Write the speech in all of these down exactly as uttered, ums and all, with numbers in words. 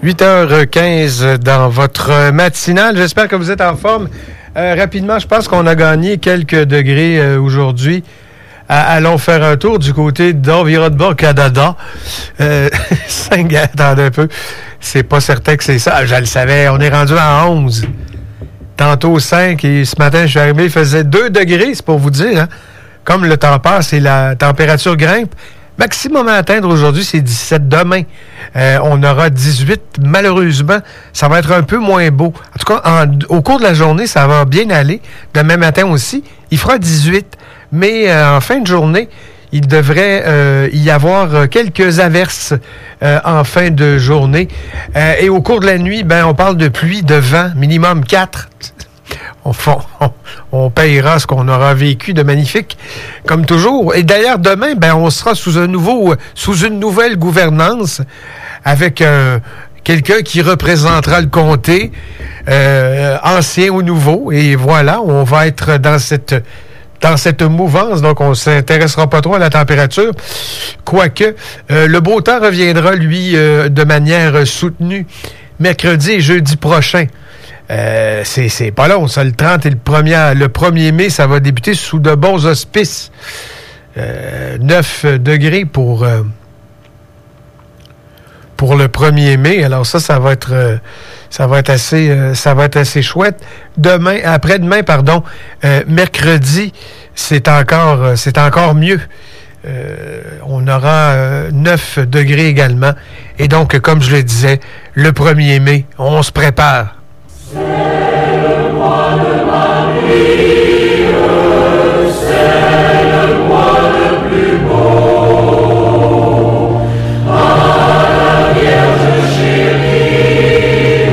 huit heures quinze dans votre matinale. J'espère que vous êtes en forme. Euh, rapidement, je pense qu'on a gagné quelques degrés euh, aujourd'hui. À, allons faire un tour du côté d'Environnement Canada. Euh, cinq, attendez un peu. C'est pas certain que c'est ça. Je le savais. On est rendu à onze. Tantôt cinq et ce matin, je suis arrivé, il faisait deux degrés, c'est pour vous dire. Hein? Comme le temps passe et la température grimpe. Maximum à atteindre aujourd'hui, c'est dix-sept. Demain, euh, on aura dix-huit. Malheureusement, ça va être un peu moins beau. En tout cas, en, au cours de la journée, ça va bien aller. Demain matin aussi, il fera dix-huit. Mais euh, en fin de journée, il devrait euh, y avoir quelques averses euh, en fin de journée. Euh, et au cours de la nuit, ben, on parle de pluie, de vent, minimum quatre. On, on, on payera ce qu'on aura vécu de magnifique, comme toujours. Et d'ailleurs, demain, ben, on sera sous un nouveau, sous une nouvelle gouvernance avec un, quelqu'un qui représentera le comté, euh, ancien ou nouveau. Et voilà, on va être dans cette, dans cette mouvance. Donc, on ne s'intéressera pas trop à la température. Quoique, euh, le beau temps reviendra, lui, euh, de manière soutenue mercredi et jeudi prochain. Euh, c'est, c'est pas long, ça, le trente et le premier, le premier mai, ça va débuter sous de bons auspices. Euh, neuf degrés pour, euh, pour le premier mai. Alors ça, ça va être, euh, ça va être assez, euh, ça va être assez chouette. Demain, après-demain, pardon, euh, mercredi, c'est encore, euh, c'est encore mieux. Euh, on aura euh, neuf degrés également. Et donc, comme je le disais, le premier mai, on se prépare. C'est le mois de Marie, c'est le mois le plus beau. À la Vierge chérie,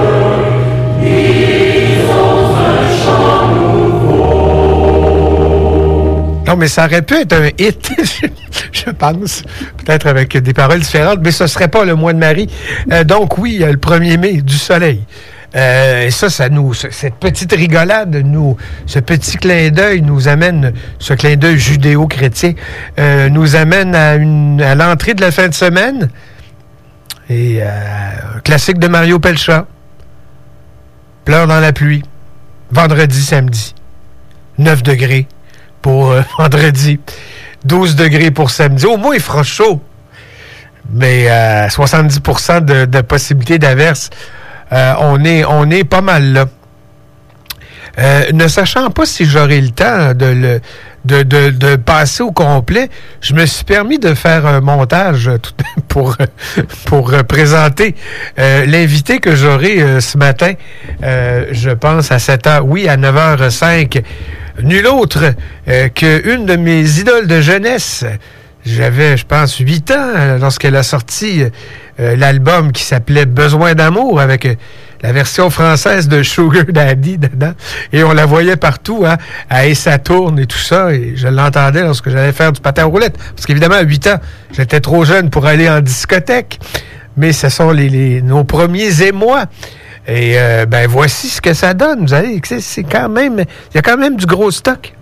disons un chant nouveau. Non, mais ça aurait pu être un hit, je pense, peut-être avec des paroles différentes, mais ce ne serait pas le mois de Marie. Euh, donc oui, le premier mai, du soleil. Euh, et ça, ça nous, cette petite rigolade, nous, ce petit clin d'œil nous amène, ce clin d'œil judéo-chrétien, euh, nous amène à, une, à l'entrée de la fin de semaine. Et euh, un classique de Mario Pelcha. Pleure dans la pluie. Vendredi, samedi. neuf degrés pour euh, vendredi. douze degrés pour samedi. Au moins, il fera chaud. Mais euh, soixante-dix pour cent de, de possibilités d'averse. Euh, on est, on est pas mal là. Euh, ne sachant pas si j'aurai le temps de le de, de, de passer au complet, je me suis permis de faire un montage pour, pour présenter euh, l'invité que j'aurai euh, ce matin, euh, je pense à sept heures, oui, à neuf heures cinq. Nul autre euh, qu'une de mes idoles de jeunesse. J'avais, je pense, huit ans lorsqu'elle a sorti euh, l'album qui s'appelait « Besoin d'amour » avec euh, la version française de Sugar Daddy dedans. Et on la voyait partout, hein, à Et ça tourne et tout ça. Et je l'entendais lorsque j'allais faire du patin à roulettes. Parce qu'évidemment, à huit ans, j'étais trop jeune pour aller en discothèque. Mais ce sont les, les, nos premiers émois. Et euh, ben voici ce que ça donne. Vous savez, c'est, c'est quand même... Il y a quand même du gros stock.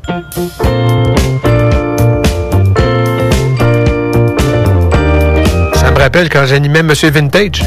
Ça me rappelle quand j'animais Monsieur Vintage.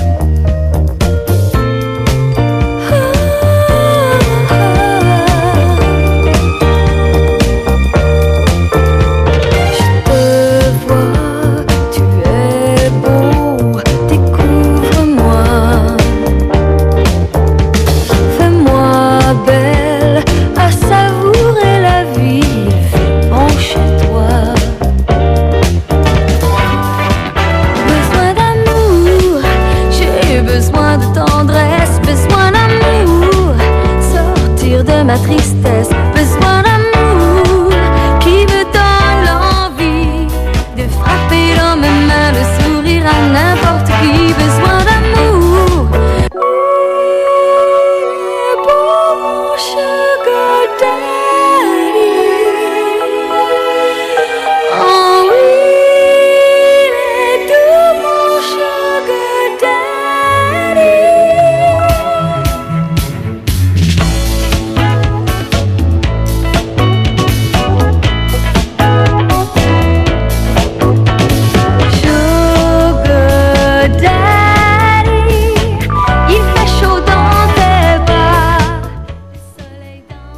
Besoin d'amour, j'ai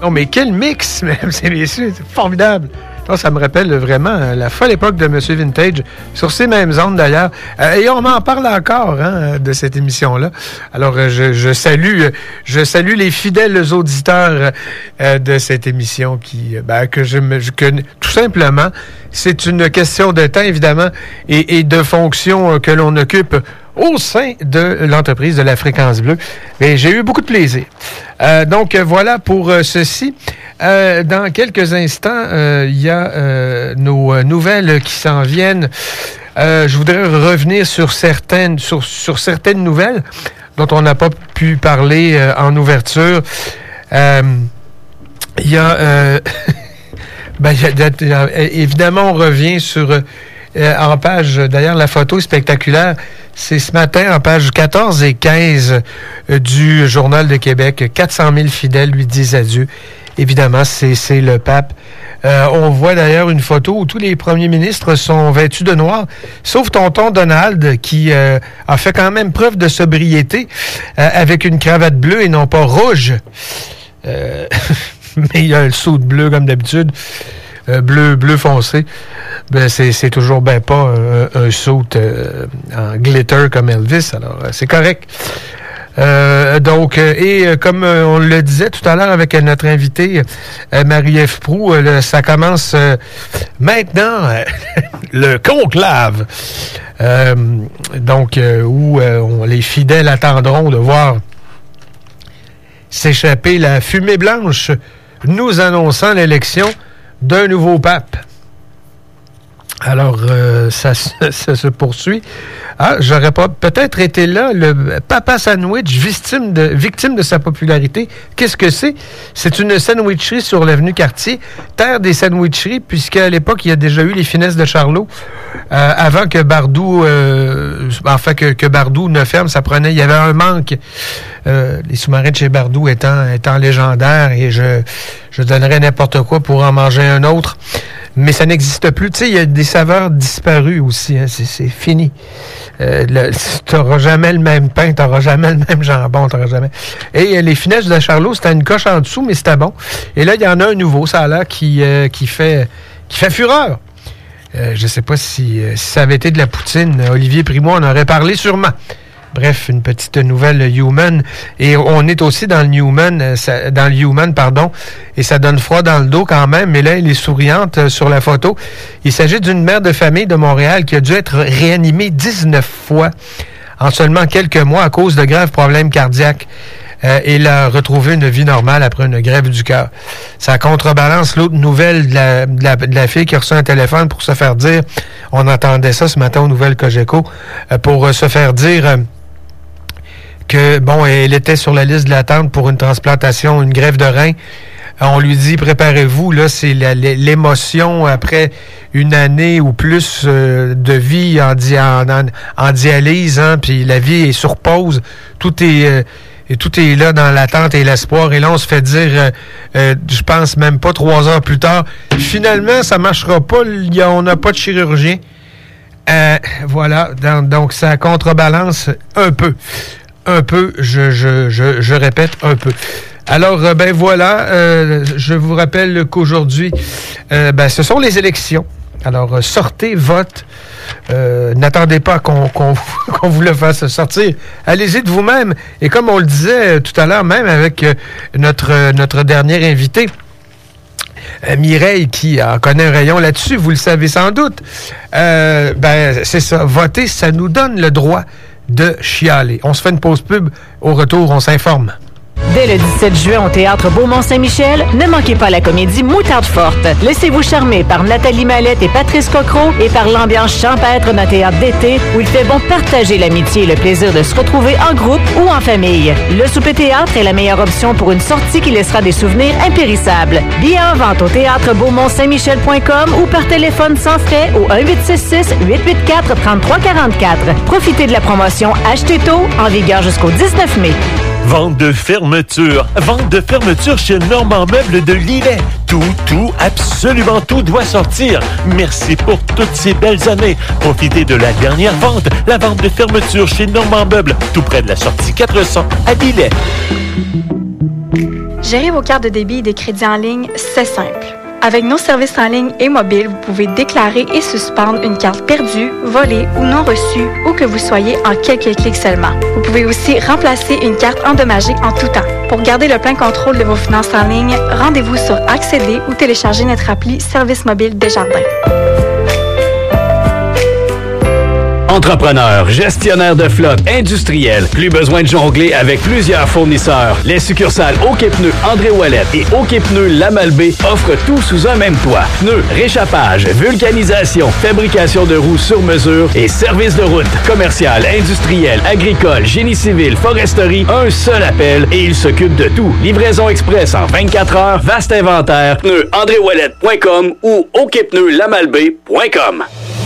Non, mais quel mix, mesdames et messieurs, c'est formidable. Ça, ça me rappelle vraiment la folle époque de Monsieur Vintage, sur ces mêmes ondes d'ailleurs. Euh, et on m'en parle encore hein, de cette émission-là. Alors, euh, je, je salue je salue les fidèles auditeurs euh, de cette émission qui, ben, que je me... Que, tout simplement, c'est une question de temps, évidemment, et, et de fonctions que l'on occupe au sein de l'entreprise de la Fréquence Bleue. Et j'ai eu beaucoup de plaisir. Euh, donc, voilà pour euh, ceci. Euh, dans quelques instants, il euh, y a euh, nos euh, nouvelles qui s'en viennent. Euh, je voudrais revenir sur certaines, sur, sur certaines nouvelles dont on n'a pas pu parler euh, en ouverture. Il euh, y a... Euh, ben, y a, y a, évidemment, on revient sur... Euh, en page, d'ailleurs, la photo est spectaculaire. C'est ce matin, en page quatorze et quinze euh, du Journal de Québec. quatre cent mille fidèles lui disent adieu. Évidemment, c'est, c'est le pape. Euh, on voit d'ailleurs une photo où tous les premiers ministres sont vêtus de noir, sauf tonton Donald, qui euh, a fait quand même preuve de sobriété, euh, avec une cravate bleue et non pas rouge. Euh, mais il y a le saut de bleu, comme d'habitude. Euh, bleu, bleu foncé. Ben, c'est, c'est toujours ben pas un, un saut euh, en glitter comme Elvis, alors euh, c'est correct. Euh, donc, euh, et euh, comme euh, on le disait tout à l'heure avec euh, notre invité euh, Marie-Ève Proulx, euh, le, ça commence euh, maintenant euh, le conclave. Euh, donc, euh, où euh, on, les fidèles attendront de voir s'échapper la fumée blanche, nous annonçant l'élection d'un nouveau pape. Alors, euh, ça, ça, ça se poursuit. Ah, j'aurais pas peut-être été là, le Papa Sandwich, victime de, victime de sa popularité. Qu'est-ce que c'est? C'est une sandwicherie sur l'avenue Cartier, terre des sandwicheries, puisqu'à l'époque, il y a déjà eu les finesses de Charlot. Euh, avant que Bardou, euh, enfin que, que Bardou ne ferme, ça prenait, il y avait un manque. Euh, les sous-marins de chez Bardou étant, étant légendaires, et je, je donnerais n'importe quoi pour en manger un autre. Mais ça n'existe plus. Tu sais, il y a des saveurs disparues aussi. Hein. C'est, c'est fini. Euh, tu n'auras jamais le même pain, tu n'auras jamais le même jambon, tu n'auras jamais... Et euh, les finesses de Charlot, c'était une coche en dessous, mais c'était bon. Et là, il y en a un nouveau, ça a l'air, qui, euh, qui, fait, qui fait fureur. Euh, je ne sais pas si, euh, si ça avait été de la poutine. Olivier Primo en aurait parlé sûrement. Bref, une petite nouvelle Human. Et on est aussi dans le Newman, euh, ça, dans le Human, pardon, et ça donne froid dans le dos quand même, mais là, elle est souriante euh, sur la photo. Il s'agit d'une mère de famille de Montréal qui a dû être réanimée dix-neuf fois en seulement quelques mois à cause de graves problèmes cardiaques. Euh, et elle a retrouvé une vie normale après une grève du cœur. Ça contrebalance l'autre nouvelle de la, de, la, de la fille qui a reçu un téléphone pour se faire dire, on entendait ça ce matin aux nouvelles Cogeco, euh, pour euh, se faire dire... Euh, que, bon, elle était sur la liste de l'attente pour une transplantation, une greffe de rein. On lui dit, préparez-vous, là, c'est la, l'émotion après une année ou plus euh, de vie en, di- en, en, en dialyse, hein, puis la vie est sur pause. Tout est... Euh, Et tout est là dans l'attente et l'espoir. Et là, on se fait dire, euh, euh, je pense même pas trois heures plus tard, finalement, ça marchera pas, y a, on n'a pas de chirurgien. Euh, voilà, donc, donc ça contrebalance un peu. Un peu, je, je, je, je répète, un peu. Alors, euh, ben voilà, euh, je vous rappelle qu'aujourd'hui, euh, ben, ce sont les élections. Alors, euh, sortez, vote. Euh, n'attendez pas qu'on, qu'on, qu'on vous le fasse sortir. Allez-y de vous-même. Et comme on le disait tout à l'heure, même avec euh, notre, euh, notre dernier invité, euh, Mireille, qui en connaît un rayon là-dessus, vous le savez sans doute, euh, ben, c'est ça. Voter, ça nous donne le droit de chialer. On se fait une pause pub. Au retour, on s'informe. Dès le dix-sept juin au Théâtre Beaumont-Saint-Michel, ne manquez pas la comédie Moutarde forte. Laissez-vous charmer par Nathalie Mallette et Patrice Cocro et par l'ambiance champêtre d'un théâtre d'été où il fait bon partager l'amitié et le plaisir de se retrouver en groupe ou en famille. Le souper théâtre est la meilleure option pour une sortie qui laissera des souvenirs impérissables. Billets en vente au théâtre beaumont saint michel point com ou par téléphone sans frais au un huit six six huit huit quatre trois trois quatre quatre. Profitez de la promotion Achetez tôt en vigueur jusqu'au dix-neuf mai. Vente de fermeture. Vente de fermeture chez Normand Meubles de Lillet. Tout, tout, absolument tout doit sortir. Merci pour toutes ces belles années. Profitez de la dernière vente. La vente de fermeture chez Normand Meubles, tout près de la sortie quatre cents à Lillet. Gérer vos cartes de débit et de crédit en ligne, c'est simple. Avec nos services en ligne et mobiles, vous pouvez déclarer et suspendre une carte perdue, volée ou non reçue, où que vous soyez en quelques clics seulement. Vous pouvez aussi remplacer une carte endommagée en tout temps. Pour garder le plein contrôle de vos finances en ligne, rendez-vous sur Accéder ou téléchargez notre appli Service mobile Desjardins. Entrepreneur, gestionnaire de flotte, industriel, plus besoin de jongler avec plusieurs fournisseurs. Les succursales OK Pneus André Ouellet et OK Pneus Lamalbé offrent tout sous un même toit. Pneus, réchappage, vulcanisation, fabrication de roues sur mesure et services de route. Commercial, industriel, agricole, génie civil, foresterie, un seul appel et ils s'occupent de tout. Livraison express en vingt-quatre heures, vaste inventaire, pneus andré ouellet point com ou OK Pneus Lamalbé point com.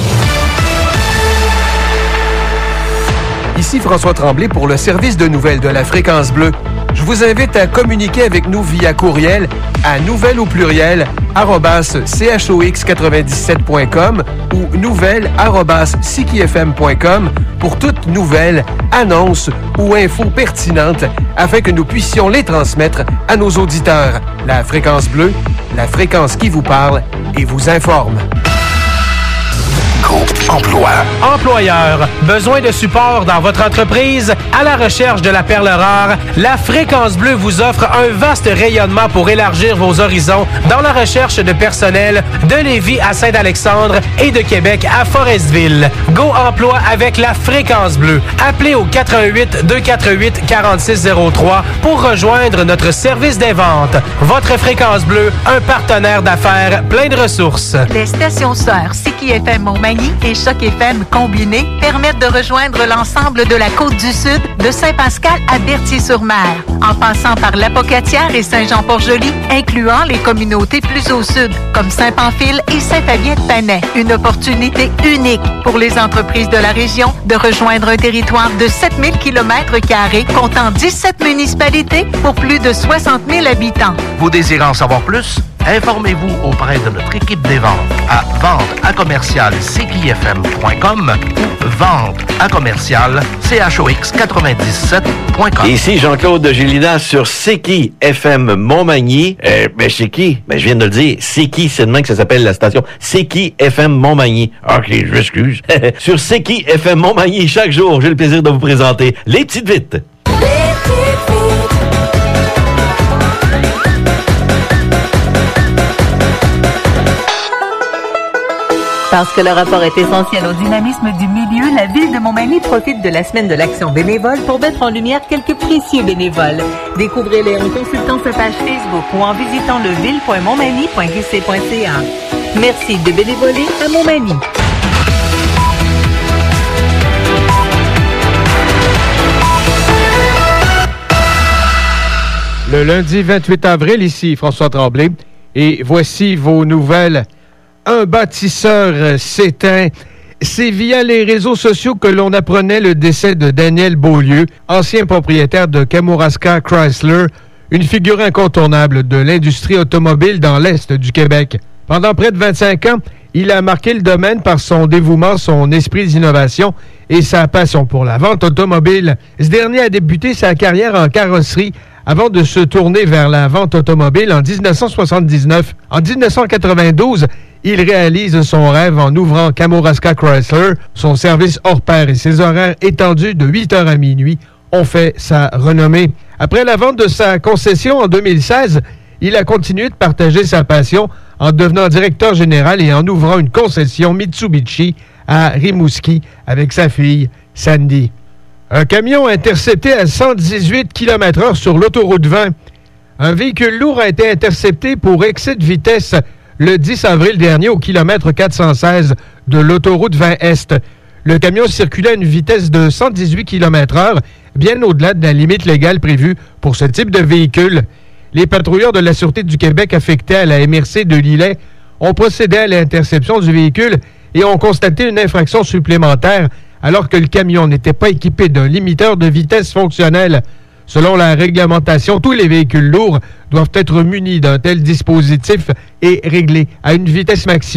Ici François Tremblay pour le service de nouvelles de la Fréquence Bleue. Je vous invite à communiquer avec nous via courriel à nouvelles au pluriel arobase c h o x quatre-vingt-dix-sept point com ou nouvelles arobase c k f m point com pour toute nouvelle, annonce ou info pertinente afin que nous puissions les transmettre à nos auditeurs. La Fréquence Bleue, la fréquence qui vous parle et vous informe. Groupe Emploi. Employeur, besoin de support dans votre entreprise? À la recherche de la perle rare, la Fréquence Bleue vous offre un vaste rayonnement pour élargir vos horizons dans la recherche de personnel de Lévis à Saint-Alexandre et de Québec à Forestville. Go Emploi avec la Fréquence Bleue. Appelez au quatre un huit, deux quatre huit, quatre six zéro trois pour rejoindre notre service des ventes. Votre Fréquence Bleue, un partenaire d'affaires plein de ressources. Les stations sœurs C K F M Montmagny et Choc F M combinés permettent de rejoindre l'ensemble de la Côte-du-Sud, de Saint-Pascal à Berthier-sur-Mer, en passant par l'Apocatière et Saint-Jean-Port-Joli, incluant les communautés plus au sud, comme Saint-Pamphile et Saint-Fabien-de-Panay. Une opportunité unique pour les entreprises de la région de rejoindre un territoire de sept mille kilomètres carrés, comptant dix-sept municipalités pour plus de soixante mille habitants. Vous désirez en savoir plus? Informez-vous auprès de notre équipe des ventes à vente à commercial c k f m point com ou vente à commercial c h o x quatre-vingt-dix-sept point com. Ici Jean-Claude de Gélina sur C'est qui F M Montmagny. Euh, ben c'est qui? Ben je viens de le dire. C'est qui? C'est demain que ça s'appelle la station. C'est qui F M Montmagny. Ok, je m'excuse. Sur C'est qui F M Montmagny, chaque jour, j'ai le plaisir de vous présenter les petites vites. Parce que le rapport est essentiel au dynamisme du milieu, la Ville de Montmagny profite de la semaine de l'action bénévole pour mettre en lumière quelques précieux bénévoles. Découvrez-les en consultant sa page Facebook ou en visitant le ville point montmagny point q c point c a. Merci de bénévoler à Montmagny. Le lundi vingt-huit avril, ici François Tremblay, et voici vos nouvelles. Un bâtisseur s'éteint. C'est via les réseaux sociaux que l'on apprenait le décès de Daniel Beaulieu, ancien propriétaire de Kamouraska Chrysler, une figure incontournable de l'industrie automobile dans l'Est du Québec. Pendant près de vingt-cinq ans, il a marqué le domaine par son dévouement, son esprit d'innovation et sa passion pour la vente automobile. Ce dernier a débuté sa carrière en carrosserie avant de se tourner vers la vente automobile en dix-neuf cent soixante-dix-neuf. En dix-neuf cent quatre-vingt-douze, il réalise son rêve en ouvrant Kamouraska Chrysler. Son service hors pair et ses horaires étendus de huit heures à minuit ont fait sa renommée. Après la vente de sa concession en deux mille seize, il a continué de partager sa passion en devenant directeur général et en ouvrant une concession Mitsubishi à Rimouski avec sa fille Sandy. Un camion intercepté à cent dix-huit kilomètres heure sur l'autoroute vingt. Un véhicule lourd a été intercepté pour excès de vitesse le dix avril dernier au kilomètre quatre cent seize de l'autoroute vingt Est. Le camion circulait à une vitesse de cent dix-huit kilomètres heure, bien au-delà de la limite légale prévue pour ce type de véhicule. Les patrouilleurs de la Sûreté du Québec affectés à la M R C de Lillet ont procédé à l'interception du véhicule et ont constaté une infraction supplémentaire alors que le camion n'était pas équipé d'un limiteur de vitesse fonctionnel. Selon la réglementation, tous les véhicules lourds doivent être munis d'un tel dispositif et réglés à une vitesse maximale